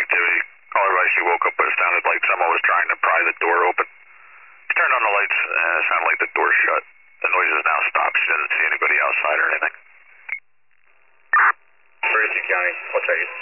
activity. Caller advised she woke up, but it sounded like someone was trying to pry the door open. She turned on the lights, and it sounded like the door shut. The noise has now stopped. She didn't see anybody outside or anything. Ferguson County, what's that?